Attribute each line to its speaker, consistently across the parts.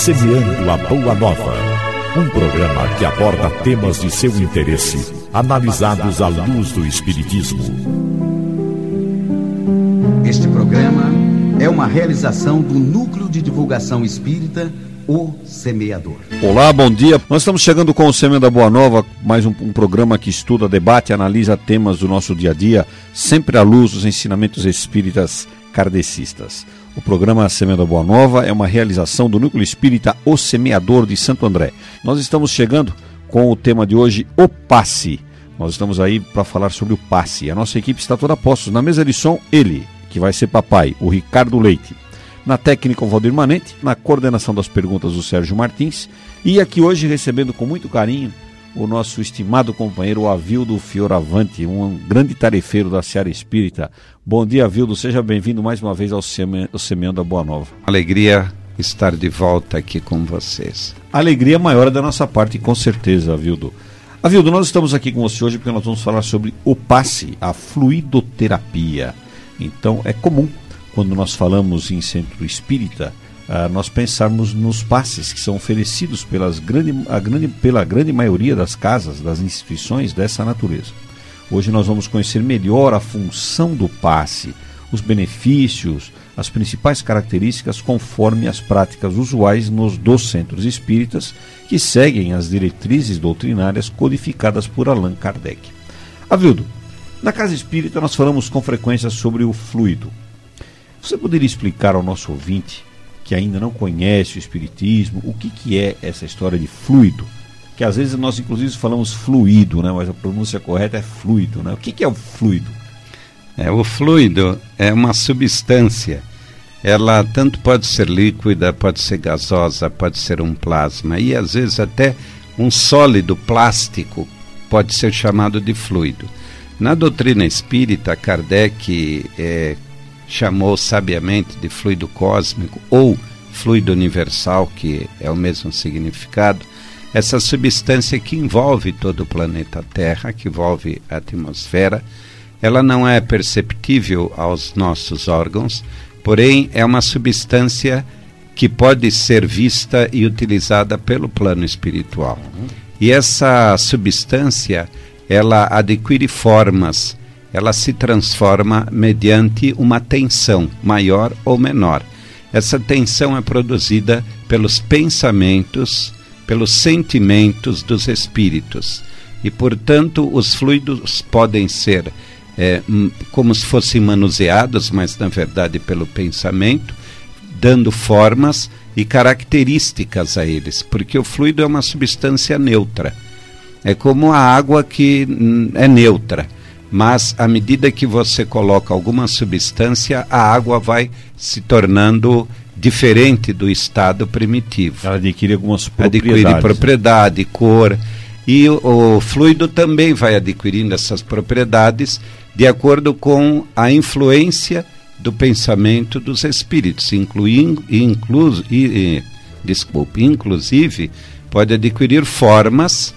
Speaker 1: Semeando a Boa Nova. Um programa que aborda temas de seu interesse, analisados à luz do Espiritismo.
Speaker 2: Este programa é uma realização do Núcleo de Divulgação Espírita, O Semeador.
Speaker 3: Olá, bom dia. Nós estamos chegando com o Semeando a Boa Nova, mais um programa que estuda, debate, analisa temas do nosso dia a dia, sempre à luz dos ensinamentos espíritas kardecistas. O programa Semeando a Boa Nova é uma realização do Núcleo Espírita O Semeador de Santo André. Nós estamos chegando com o tema de hoje, o passe. Nós estamos aí para falar sobre o passe. A nossa equipe está toda a postos. Na mesa de som, ele, que vai ser papai, o Ricardo Leite. Na técnica, o Valdir Manente. Na coordenação das perguntas, o Sérgio Martins. E aqui hoje, recebendo com muito carinho, o nosso estimado companheiro, o Avildo Fioravante, um grande tarefeiro da Seara Espírita. Bom dia, Avildo. Seja bem-vindo mais uma vez ao Semeando a Boa Nova.
Speaker 4: Alegria estar de volta aqui com vocês.
Speaker 3: A alegria maior é da nossa parte, com certeza, Avildo. Avildo, nós estamos aqui com você hoje porque nós vamos falar sobre o passe, a fluidoterapia. Então, é comum, quando nós falamos em centro espírita, nós pensarmos nos passes que são oferecidos pela grande maioria das casas, das instituições dessa natureza. Hoje nós vamos conhecer melhor a função do passe, os benefícios, as principais características conforme as práticas usuais dos centros espíritas que seguem as diretrizes doutrinárias codificadas por Allan Kardec. Avildo, na casa espírita nós falamos com frequência sobre o fluido. Você poderia explicar ao nosso ouvinte que ainda não conhece o espiritismo, o que é essa história de fluido? Que às vezes nós inclusive falamos fluido, né? Mas a pronúncia correta é fluido, né? O que é o fluido?
Speaker 4: O fluido é uma substância. Ela tanto pode ser líquida, pode ser gasosa, pode ser um plasma. E às vezes até um sólido plástico pode ser chamado de fluido. Na doutrina espírita, Kardec chamou sabiamente de fluido cósmico ou fluido universal, que é o mesmo significado, essa substância que envolve todo o planeta Terra, que envolve a atmosfera. Ela não é perceptível aos nossos órgãos, porém é uma substância que pode ser vista e utilizada pelo plano espiritual. E essa substância, ela adquire formas, ela se transforma mediante uma tensão maior ou menor. Essa tensão é produzida pelos pensamentos, pelos sentimentos dos espíritos. E, portanto, os fluidos podem ser como se fossem manuseados, mas na verdade pelo pensamento, dando formas e características a eles, porque o fluido é uma substância neutra. É como a água que é neutra. Mas à medida que você coloca alguma substância, a água vai se tornando diferente do estado primitivo.
Speaker 3: Ela adquire algumas propriedades.
Speaker 4: Adquire propriedade, cor, e o fluido também vai adquirindo essas propriedades de acordo com a influência do pensamento dos espíritos, inclusive pode adquirir formas.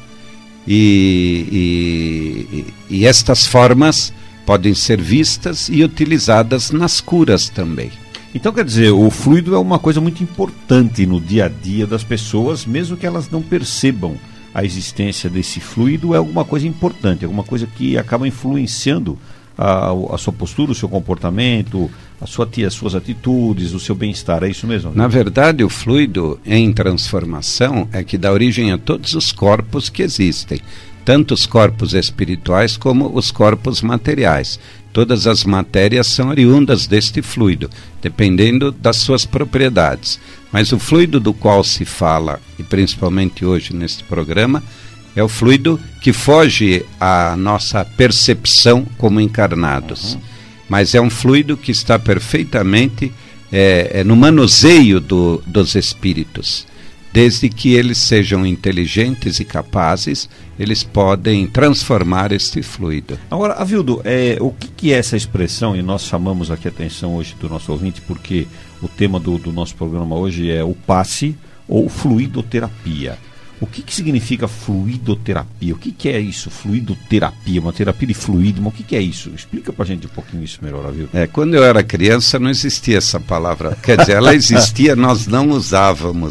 Speaker 4: E estas formas podem ser vistas e utilizadas nas curas também.
Speaker 3: Então, quer dizer, o fluido é uma coisa muito importante no dia a dia das pessoas, mesmo que elas não percebam a existência desse fluido, é alguma coisa importante, alguma coisa que acaba influenciando a sua postura, o seu comportamento, as suas atitudes, o seu bem-estar. É isso mesmo?
Speaker 4: Na verdade, o fluido em transformação é que dá origem a todos os corpos que existem, tanto os corpos espirituais como os corpos materiais. Todas as matérias são oriundas deste fluido, dependendo das suas propriedades. Mas o fluido do qual se fala, e principalmente hoje neste programa, é o fluido que foge à nossa percepção como encarnados. Mas é um fluido que está perfeitamente no manuseio dos espíritos. Desde que eles sejam inteligentes e capazes, eles podem transformar este fluido.
Speaker 3: Agora, Avildo, o que é essa expressão? E nós chamamos aqui a atenção hoje do nosso ouvinte, porque o tema do nosso programa hoje é o passe ou fluidoterapia. O que significa fluidoterapia? O que é isso, fluidoterapia? Uma terapia de fluido, mas o que é isso? Explica pra gente um pouquinho isso melhor, Avildo.
Speaker 4: Quando eu era criança não existia essa palavra. Quer dizer, ela existia, nós não usávamos.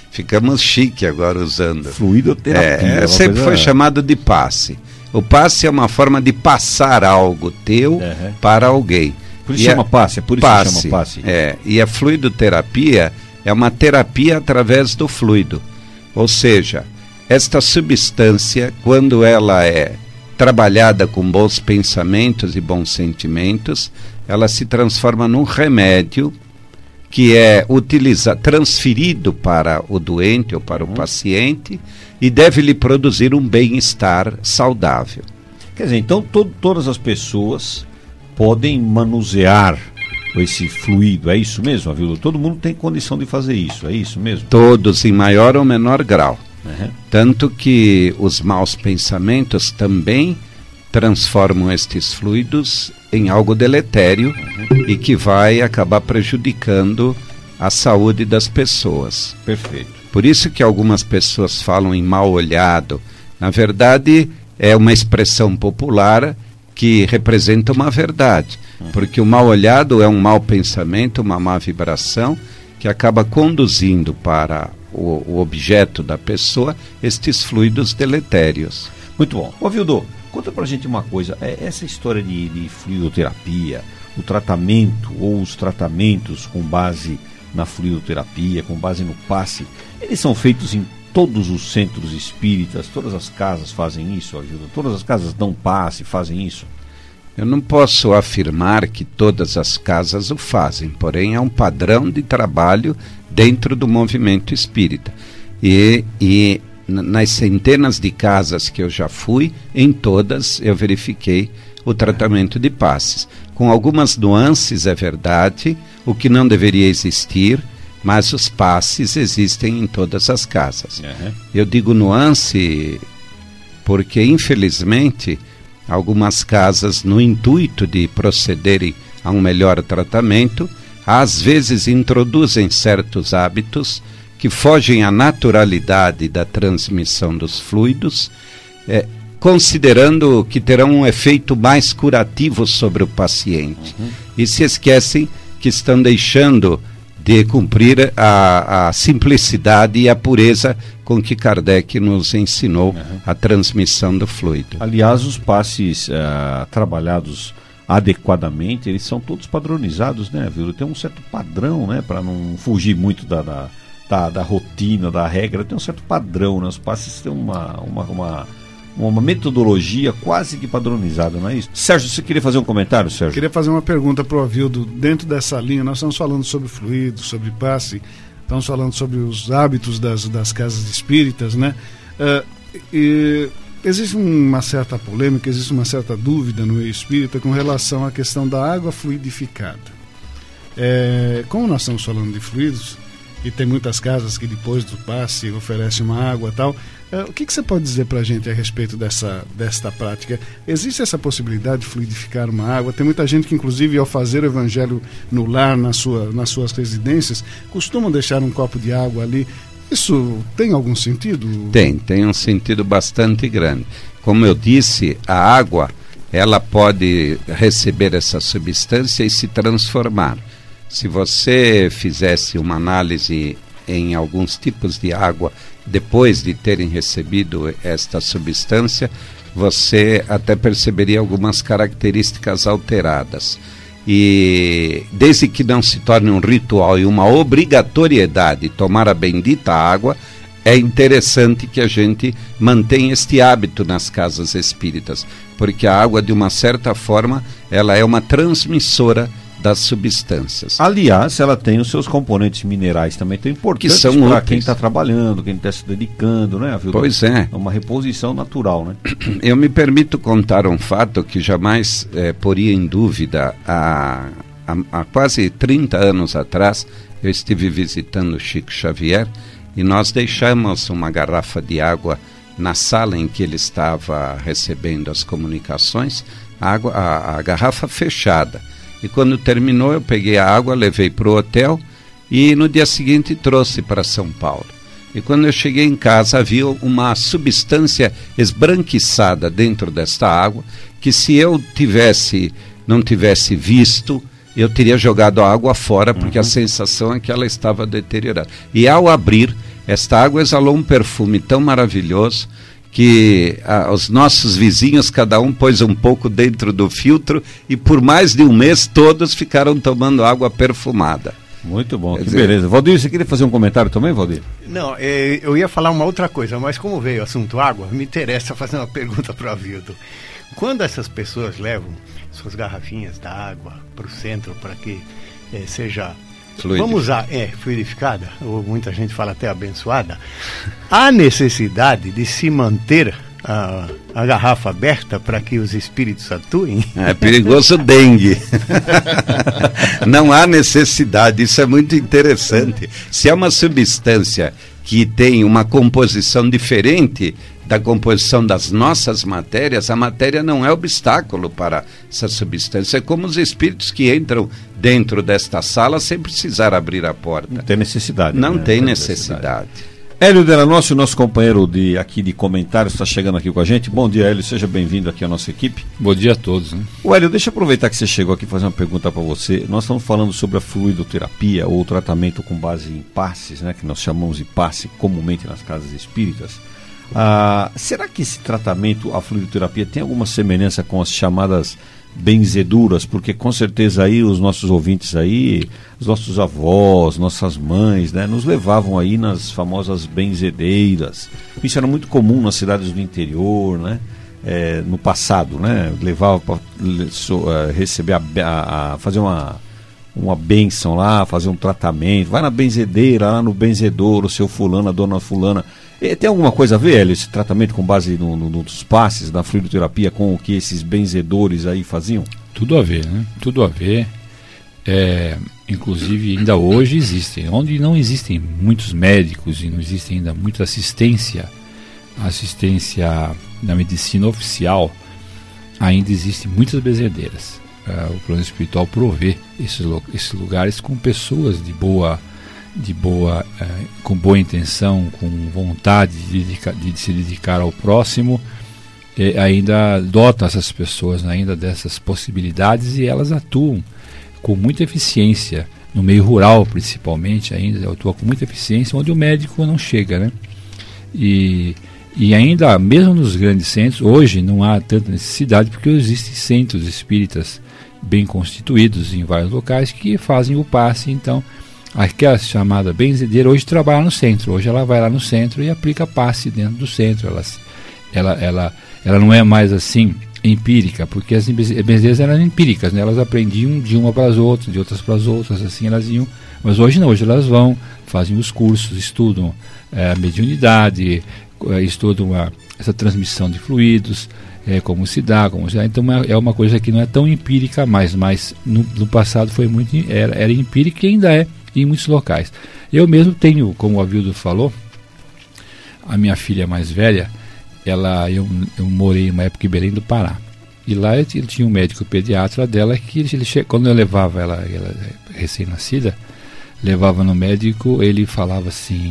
Speaker 4: Ficamos chique agora usando.
Speaker 3: Fluidoterapia.
Speaker 4: Sempre foi chamado de passe. O passe é uma forma de passar algo teu para alguém.
Speaker 3: Por isso chama passe, que chama passe.
Speaker 4: E a fluidoterapia é uma terapia através do fluido. Ou seja, esta substância, quando ela é trabalhada com bons pensamentos e bons sentimentos, ela se transforma num remédio que é transferido para o doente ou para o paciente e deve lhe produzir um bem-estar saudável.
Speaker 3: Quer dizer, então todas as pessoas podem manusear esse fluido, é isso mesmo, Avildo? Todo mundo tem condição de fazer isso, é isso mesmo?
Speaker 4: Todos, em maior ou menor grau. Tanto que os maus pensamentos também transformam estes fluidos em algo deletério e que vai acabar prejudicando a saúde das pessoas.
Speaker 3: Perfeito.
Speaker 4: Por isso que algumas pessoas falam em mal olhado. Na verdade, é uma expressão popular que representa uma verdade. Porque o mal olhado é um mau pensamento, uma má vibração, que acaba conduzindo para o objeto da pessoa estes fluidos deletérios.
Speaker 3: Muito bom. Ô, Avildo, conta pra gente uma coisa, essa história de fluidoterapia, o tratamento ou os tratamentos com base na fluidoterapia, com base no passe, eles são feitos em todos os centros espíritas, todas as casas fazem isso, Avildo? Todas as casas dão passe, fazem isso?
Speaker 4: Eu não posso afirmar que todas as casas o fazem, porém é um padrão de trabalho dentro do movimento espírita. E nas centenas de casas que eu já fui, em todas eu verifiquei o tratamento de passes. Com algumas nuances, é verdade, o que não deveria existir, mas os passes existem em todas as casas. Eu digo nuance porque, infelizmente, algumas casas, no intuito de procederem a um melhor tratamento, às vezes introduzem certos hábitos que fogem à naturalidade da transmissão dos fluidos, considerando que terão um efeito mais curativo sobre o paciente. E se esquecem que estão deixando de cumprir a simplicidade e a pureza com que Kardec nos ensinou a transmissão do fluido.
Speaker 3: Aliás, os passes trabalhados adequadamente, eles são todos padronizados, né, Avildo? Tem um certo padrão, né, para não fugir muito da rotina, da regra, tem um certo padrão, né? Os passes têm uma metodologia quase que padronizada, não é isso? Sérgio, você queria fazer um comentário, Sérgio?
Speaker 5: Queria fazer uma pergunta para o Avildo. Dentro dessa linha, nós estamos falando sobre fluido, sobre passe, estamos falando sobre os hábitos das casas espíritas, né? Existe uma certa polêmica, existe uma certa dúvida no meio espírita com relação à questão da água fluidificada. Como nós estamos falando de fluidos, e tem muitas casas que depois do passe oferecem uma água e tal, o que você pode dizer para a gente a respeito desta prática? Existe essa possibilidade de fluidificar uma água? Tem muita gente que, inclusive, ao fazer o evangelho no lar, nas suas residências, costumam deixar um copo de água ali. Isso tem algum sentido?
Speaker 4: Tem um sentido bastante grande. Como eu disse, a água, ela pode receber essa substância e se transformar. Se você fizesse uma análise em alguns tipos de água depois de terem recebido esta substância, você até perceberia algumas características alteradas. E desde que não se torne um ritual e uma obrigatoriedade tomar a bendita água, é interessante que a gente mantenha este hábito nas casas espíritas, porque a água, de uma certa forma, ela é uma transmissora das substâncias.
Speaker 3: Aliás, ela tem os seus componentes minerais também tão importantes para quem está trabalhando, quem está se dedicando, né, Avildo?
Speaker 4: Pois é.
Speaker 3: É uma reposição natural, né?
Speaker 4: Eu me permito contar um fato que jamais poria em dúvida. Há quase 30 anos atrás, eu estive visitando o Chico Xavier e nós deixamos uma garrafa de água na sala em que ele estava recebendo as comunicações, a garrafa fechada. E quando terminou, eu peguei a água, levei para o hotel e no dia seguinte trouxe para São Paulo. E quando eu cheguei em casa, havia uma substância esbranquiçada dentro desta água, que se eu não tivesse visto, eu teria jogado a água fora, porque a sensação é que ela estava deteriorada. E ao abrir, Esta água exalou um perfume tão maravilhoso que os nossos vizinhos, cada um pôs um pouco dentro do filtro e por mais de um mês todos ficaram tomando água perfumada.
Speaker 3: Muito bom, que beleza. Valdir, você queria fazer um comentário também, Valdir?
Speaker 6: Não, eu ia falar uma outra coisa, mas como veio o assunto água, me interessa fazer uma pergunta para o Avildo. Quando essas pessoas levam suas garrafinhas da água para o centro para que seja... Vamos usar, fluidificada, ou muita gente fala até abençoada, há necessidade de se manter a garrafa aberta para que os espíritos atuem?
Speaker 4: É perigoso o dengue. Não há necessidade, isso é muito interessante. Se é uma substância que tem uma composição diferente da composição das nossas matérias, a matéria não é obstáculo para essa substância. É como os espíritos que entram dentro desta sala sem precisar abrir a porta.
Speaker 3: Não tem necessidade.
Speaker 4: Não tem necessidade.
Speaker 3: Hélio Delanossi, nosso companheiro aqui de comentários, está chegando aqui com a gente. Bom dia, Hélio, seja bem-vindo aqui à nossa equipe.
Speaker 7: Bom dia a todos. Né?
Speaker 3: O Hélio, deixa eu aproveitar que você chegou aqui e fazer uma pergunta para você. Nós estamos falando sobre a fluidoterapia, ou tratamento com base em passes, né, que nós chamamos de passe comumente nas casas espíritas. Será que esse tratamento, a fluidoterapia, tem alguma semelhança com as chamadas benzeduras? Porque com certeza aí os nossos ouvintes aí, os nossos avós, nossas mães, né, nos levavam aí nas famosas benzedeiras. Isso era muito comum nas cidades do interior, né? No passado, né? Levava para receber fazer uma bênção lá, fazer um tratamento. Vai na benzedeira, lá no benzedouro, o seu fulano, a dona fulana. Tem alguma coisa a ver, Hélio, esse tratamento com base nos passes da fluidoterapia com o que esses benzedores aí faziam?
Speaker 7: Tudo a ver, né? Tudo a ver. Inclusive, ainda hoje existem. Onde não existem muitos médicos e não existe ainda muita assistência da medicina oficial, ainda existem muitas benzedeiras. O plano espiritual provê esses lugares com pessoas com boa intenção, com vontade de se dedicar ao próximo, ainda dotam essas pessoas ainda dessas possibilidades e elas atuam com muita eficiência, no meio rural principalmente, ainda atua com muita eficiência, onde o médico não chega, né? E ainda, mesmo nos grandes centros, hoje não há tanta necessidade, porque existem centros espíritas bem constituídos em vários locais que fazem o passe. Então, aquela chamada benzedeira hoje trabalha no centro. Hoje ela vai lá no centro e aplica passe dentro do centro. Ela não é mais assim empírica, porque as benzedeiras eram empíricas, né? Elas aprendiam de uma para as outras, de outras para as outras, assim elas iam. Mas hoje não, hoje elas vão, fazem os cursos, estudam a mediunidade, estudam essa transmissão de fluidos, como se dá. Então é uma coisa que não é tão empírica mais, mas no passado era empírica e ainda é em muitos locais. Eu mesmo tenho, como o Avildo falou, a minha filha mais velha, eu morei uma época em Belém do Pará, e lá ele tinha um médico pediatra dela que quando eu levava ela recém-nascida, levava no médico, ele falava assim,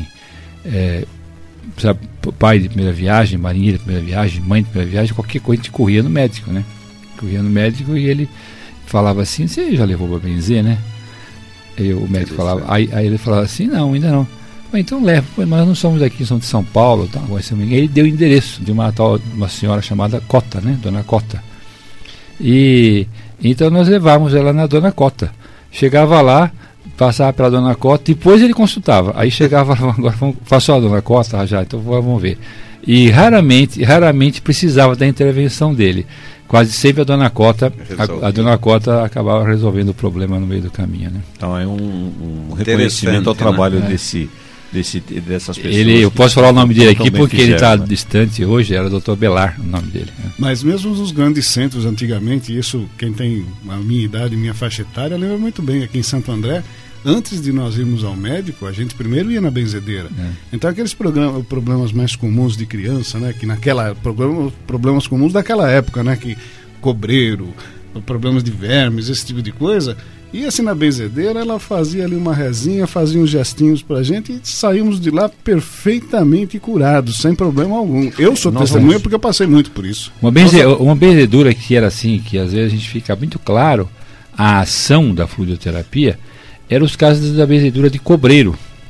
Speaker 7: pai de primeira viagem, marinheiro de primeira viagem, mãe de primeira viagem, qualquer coisa a gente corria no médico, né? Corria no médico e ele falava assim, você já levou para benzer, né? Aí o médico falava, aí ele falava assim, não, ainda não. Então leva, mas nós não somos daqui, somos de São Paulo, tá? Ele deu o endereço de uma senhora chamada Cota, né? Dona Cota. E então nós levávamos ela na Dona Cota. Chegava lá, passava pela Dona Cota, depois ele consultava. Aí chegava, agora passou a Dona Cota, já, então vamos ver. E raramente precisava da intervenção dele. Quase sempre a Dona Cota acabava resolvendo o problema no meio do caminho, né?
Speaker 3: Então é um reconhecimento ao trabalho dessas pessoas.
Speaker 7: Eu posso falar o nome dele aqui porque ele está distante hoje, era o Dr. Belar o nome dele. Né?
Speaker 5: Mas mesmo nos grandes centros antigamente, isso quem tem a minha idade, minha faixa etária, lembra muito bem, aqui em Santo André, antes de nós irmos ao médico, a gente primeiro ia na benzedeira. Então aqueles problemas mais comuns de criança, né, que problemas comuns daquela época, né, que cobreiro, problemas de vermes, esse tipo de coisa, ia assim na benzedeira, ela fazia ali uma rezinha, fazia uns gestinhos pra gente e saímos de lá perfeitamente curados, sem problema algum. Eu sou testemunha porque eu passei muito por isso.
Speaker 7: Uma benzedura que era assim, que às vezes a gente fica muito claro a ação da fluidoterapia, eram os casos da benzedura de cobreiro.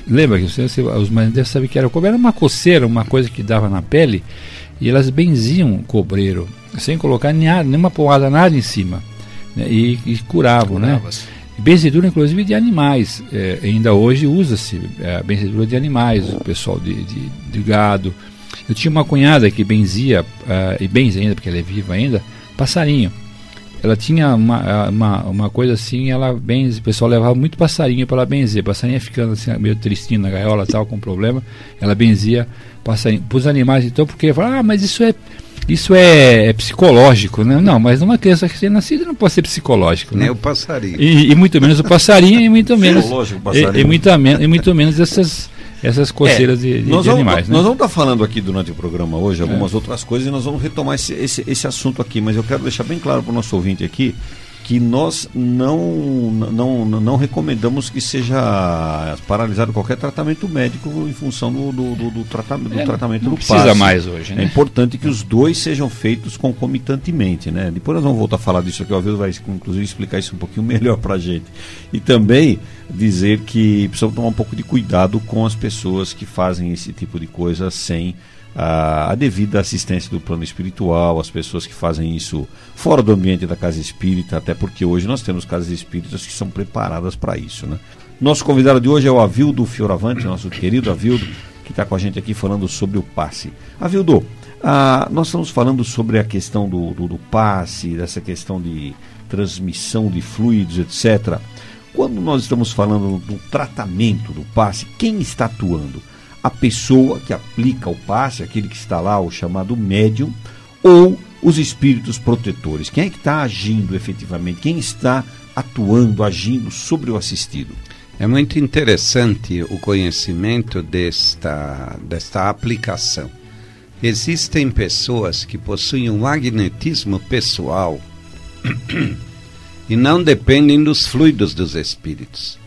Speaker 7: lembra que os marendeiros sabem que era o cobreiro, era uma coceira, uma coisa que dava na pele, e elas benziam o cobreiro, sem colocar nenhuma pomada, nada em cima, né? E curavam, né? Benzedura, inclusive, de animais. Ainda hoje usa-se a benzedura de animais, o pessoal de gado. Eu tinha uma cunhada que benzia, e benze ainda, porque ela é viva ainda, passarinho. Ela tinha uma coisa assim, o pessoal levava muito passarinho para ela benzer. Passarinho ficando assim, meio tristinho na gaiola, tal, com problema. Ela benzia passarinho. Para os animais, então, porque fala, mas isso é psicológico, né? Não, mas uma criança que tem nascido não pode ser psicológico, né?
Speaker 4: Nem o passarinho.
Speaker 7: E muito menos o passarinho, e muito menos
Speaker 3: passarinho.
Speaker 7: E muito menos essas coceiras de animais, né?
Speaker 3: Nós vamos estar falando aqui durante o programa hoje algumas outras coisas, e nós vamos retomar esse assunto aqui, mas eu quero deixar bem claro para o nosso ouvinte aqui que nós não recomendamos que seja paralisado qualquer tratamento médico em função do tratamento do passe.
Speaker 7: Precisa mais hoje, né?
Speaker 3: É importante que os dois sejam feitos concomitantemente, né? Depois nós vamos voltar a falar disso aqui, o Avildo vai inclusive explicar isso um pouquinho melhor para a gente. E também dizer que precisamos tomar um pouco de cuidado com as pessoas que fazem esse tipo de coisa sem a devida assistência do plano espiritual, as pessoas que fazem isso fora do ambiente da casa espírita, até porque hoje nós temos casas espíritas que são preparadas para isso, né? Nosso convidado de hoje é o Avildo Fioravante, nosso querido Avildo, que está com a gente aqui falando sobre o passe. Avildo, nós estamos falando sobre a questão do passe, dessa questão de transmissão de fluidos, etc. Quando nós estamos falando do tratamento do passe, quem está atuando? A pessoa que aplica o passe, aquele que está lá, o chamado médium, ou os espíritos protetores? Quem é que está agindo efetivamente? Quem está atuando, agindo sobre o assistido?
Speaker 4: É muito interessante o conhecimento desta aplicação. Existem pessoas que possuem um magnetismo pessoal e não dependem dos fluidos dos espíritos.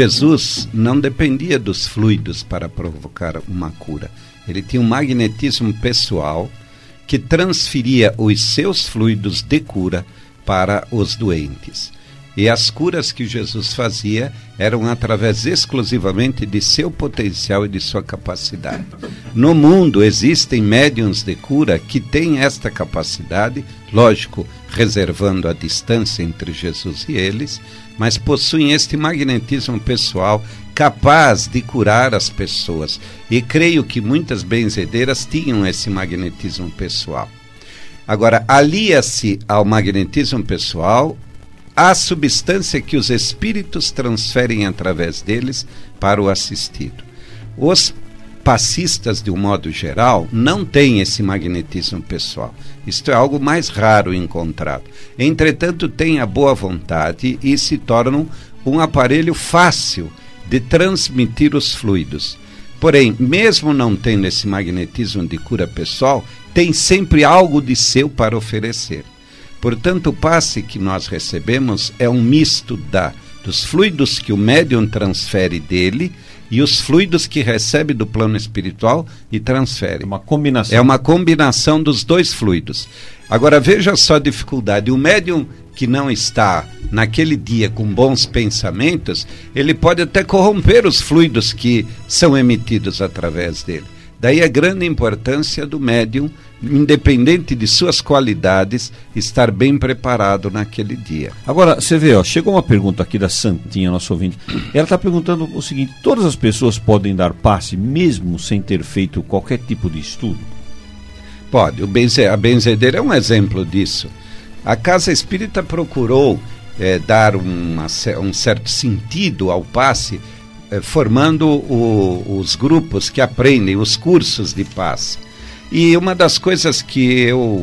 Speaker 4: Jesus não dependia dos fluidos para provocar uma cura. Ele tinha um magnetismo pessoal que transferia os seus fluidos de cura para os doentes. E as curas que Jesus fazia eram através exclusivamente de seu potencial e de sua capacidade. No mundo existem médiuns de cura que têm esta capacidade, lógico, reservando a distância entre Jesus e eles, mas possuem este magnetismo pessoal capaz de curar as pessoas. E creio que muitas benzedeiras tinham esse magnetismo pessoal. Agora, alia-se ao magnetismo pessoal a substância que os espíritos transferem através deles para o assistido. Os passistas, de um modo geral, não têm esse magnetismo pessoal. Isto é algo mais raro encontrado. Entretanto, têm a boa vontade e se tornam um aparelho fácil de transmitir os fluidos. Porém, mesmo não tendo esse magnetismo de cura pessoal, tem sempre algo de seu para oferecer. Portanto, o passe que nós recebemos é um misto dos fluidos que o médium transfere dele e os fluidos que recebe do plano espiritual e transfere.
Speaker 3: É uma combinação.
Speaker 4: É uma combinação dos dois fluidos. Agora, veja só a dificuldade. O médium que não está naquele dia com bons pensamentos, ele pode até corromper os fluidos que são emitidos através dele. Daí a grande importância do médium, independente de suas qualidades, estar bem preparado naquele dia.
Speaker 3: Agora, você vê, chegou uma pergunta aqui da Santinha, nosso ouvinte. Ela está perguntando o seguinte: todas as pessoas podem dar passe mesmo sem ter feito qualquer tipo de estudo?
Speaker 4: Pode. A benzedeira é um exemplo disso. A Casa Espírita procurou dar um certo sentido ao passe, formando os grupos que aprendem, os cursos de passe. E uma das coisas que eu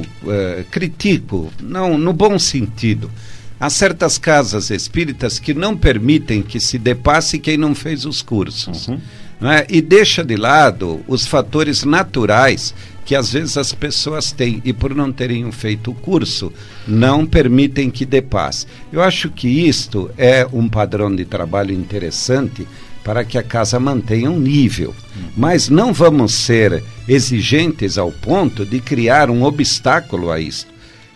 Speaker 4: critico, não no bom sentido, há certas casas espíritas que não permitem que se dê passe quem não fez os cursos. Não é? E deixa de lado os fatores naturais que às vezes as pessoas têm e por não terem feito o curso, não permitem que dê passe. Eu acho que isto é um padrão de trabalho interessante para que a casa mantenha um nível. Mas não vamos ser exigentes ao ponto de criar um obstáculo a isso.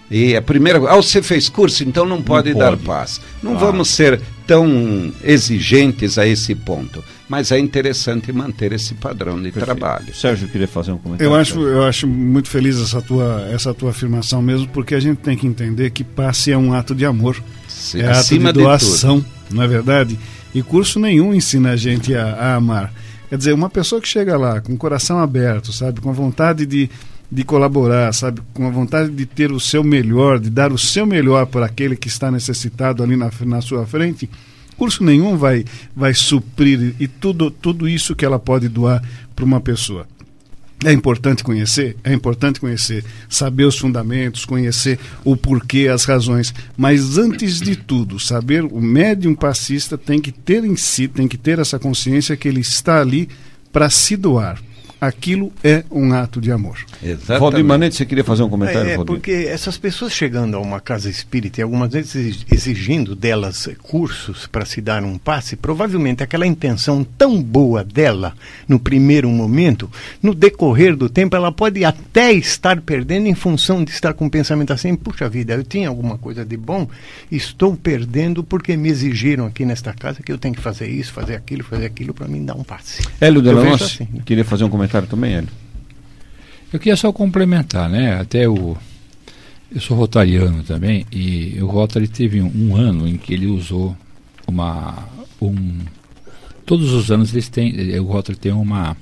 Speaker 4: E a primeira, você fez curso, então não pode dar passe. Não vamos ser tão exigentes a esse ponto, mas é interessante manter esse padrão de trabalho.
Speaker 3: Sérgio, queria fazer um comentário.
Speaker 5: Eu acho muito feliz essa tua afirmação mesmo, porque a gente tem que entender que passe é um ato de amor, é ato de doação, não é verdade? E curso nenhum ensina a gente a amar. Quer dizer, uma pessoa que chega lá com o coração aberto, sabe, com a vontade de colaborar, sabe, com a vontade de ter o seu melhor, de dar o seu melhor para aquele que está necessitado ali na sua frente, curso nenhum vai suprir e tudo isso que ela pode doar para uma pessoa. É importante conhecer, saber os fundamentos, conhecer o porquê, as razões, mas antes de tudo, saber, o médium passista tem que ter em si, tem que ter essa consciência que ele está ali para se doar. Aquilo é um ato de amor.
Speaker 4: Exatamente.
Speaker 3: Valdir Manente, você queria fazer um comentário, Valdir?
Speaker 6: Porque essas pessoas chegando a uma casa espírita e algumas vezes exigindo delas cursos para se dar um passe, provavelmente aquela intenção tão boa dela no primeiro momento, no decorrer do tempo, ela pode até estar perdendo em função de estar com um pensamento assim, puxa vida, eu tinha alguma coisa de bom, estou perdendo porque me exigiram aqui nesta casa que eu tenho que fazer isso, fazer aquilo para mim dar um passe.
Speaker 3: Hélio Delanossi, assim, né? Queria fazer um comentário também, Hélio?
Speaker 7: Eu queria só complementar, né? Até eu sou rotariano também, e o Rotary teve um ano em que ele usou todos os anos o Rotary tem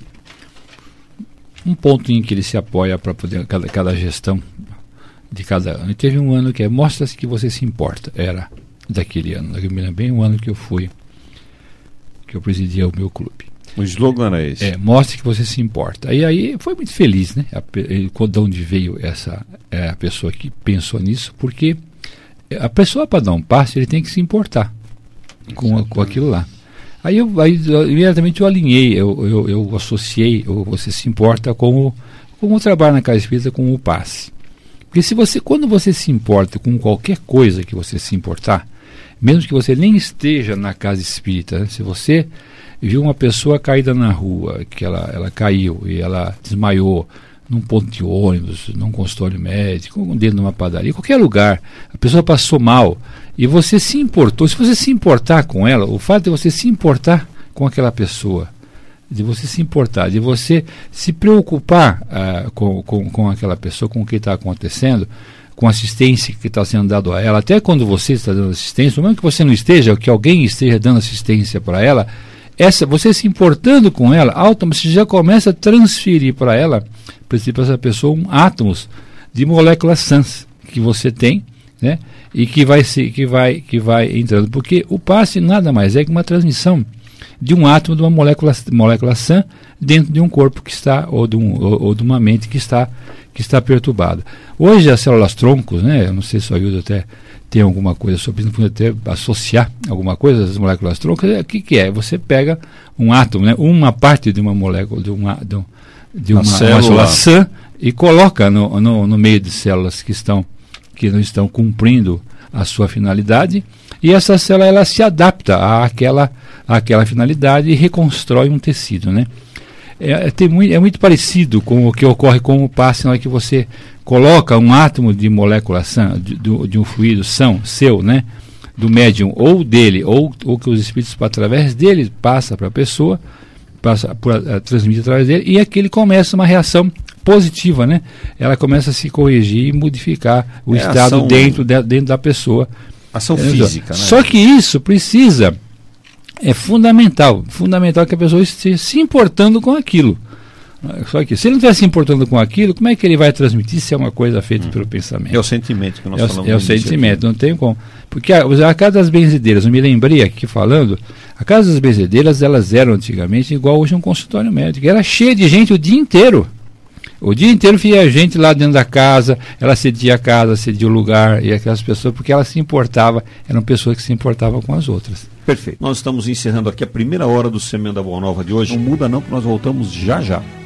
Speaker 7: um ponto em que ele se apoia para poder cada gestão de cada ano. E teve um ano que mostra-se que você se importa, era daquele ano. Eu me lembro bem o ano que eu presidia o meu clube.
Speaker 3: O slogan era esse.
Speaker 7: Mostre que você se importa. E aí foi muito feliz, né? De onde veio a pessoa que pensou nisso, porque a pessoa, para dar um passe, ele tem que se importar com aquilo lá. Aí imediatamente eu alinhei, eu associei, você se importa com o trabalho na casa espírita, com o passe. Porque quando você se importa com qualquer coisa que você se importar, mesmo que você nem esteja na casa espírita, né? Se você viu uma pessoa caída na rua, que ela caiu e ela desmaiou num ponto de ônibus, num consultório médico, dentro de uma padaria, qualquer lugar, a pessoa passou mal e você se importou. Se você se importar com ela, o fato de você se importar com aquela pessoa, de você se importar, de você se preocupar com aquela pessoa, com o que está acontecendo, com a assistência que está sendo dada a ela, até quando você está dando assistência, mesmo que você não esteja, que alguém esteja dando assistência para ela, você se importando com ela, automaticamente você já começa a transferir para ela, para essa pessoa, átomos de moléculas sãs que você tem, né? E que vai entrando, porque o passe nada mais é que uma transmissão de um átomo de uma molécula sã dentro de um corpo que está, ou de uma mente que está perturbada. Hoje as células troncos, né? Eu não sei se o Ailton até tem alguma coisa sobre isso, não pode até associar alguma coisa às moléculas troncos. O que é? Você pega um átomo, né? Uma parte de uma molécula, de uma célula sã, e coloca no meio de células que não estão cumprindo a sua finalidade, e essa célula ela se adapta àquela finalidade e reconstrói um tecido, né? É muito parecido com o que ocorre com o passe na hora que você coloca um átomo de molécula sã, de um fluido são seu, né? Do médium ou dele, ou que os espíritos através dele passa para a pessoa, transmite através dele, e aquele começa uma reação positiva, né? Ela começa a se corrigir e modificar o estado dentro da pessoa.
Speaker 3: Ação física, né?
Speaker 7: Só que isso precisa, é fundamental que a pessoa esteja se importando com aquilo. Só que se ele não estiver se importando com aquilo, como é que ele vai transmitir se é uma coisa feita pelo pensamento?
Speaker 3: É o sentimento que nós falamos.
Speaker 7: É o sentimento, não tem como. Porque a Casa das Benzedeiras, eu me lembrei aqui falando, a Casa das Benzedeiras, elas eram antigamente igual hoje um consultório médico. Era cheia de gente o dia inteiro. O dia inteiro via gente lá dentro da casa, ela cedia a casa, cedia o lugar, e aquelas pessoas, porque ela se importava, eram pessoas que se importavam com as outras.
Speaker 3: Perfeito. Nós estamos encerrando aqui a primeira hora do Semente da Boa Nova de hoje. Não muda não, que nós voltamos já já.